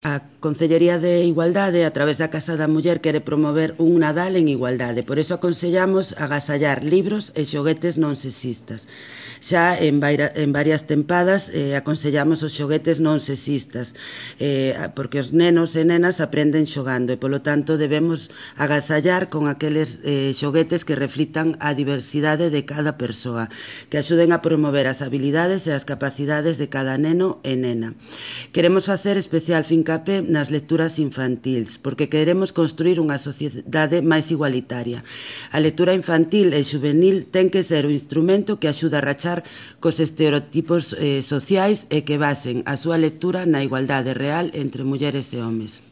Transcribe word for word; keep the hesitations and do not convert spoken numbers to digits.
A Concellería de Igualdade, a través da Casa da Muller, quere promover un Nadal en igualdade. Por iso aconsellamos agasallar libros e xoguetes non sexistas. Xa en, vaira, en varias tempadas eh, aconsellamos os xoguetes non sexistas, eh, porque os nenos e nenas aprenden xogando e, polo tanto, debemos agasallar con aqueles eh, xoguetes que reflitan a diversidade de cada persoa, que axuden a promover as habilidades e as capacidades de cada neno e nena. Queremos facer especial fincapé nas lecturas infantils, porque queremos construir unha sociedade máis igualitaria. A lectura infantil e juvenil ten que ser o instrumento que axuda a rachar cos estereotipos eh, sociais e que basen a súa lectura na igualdade real entre mulleres e homes.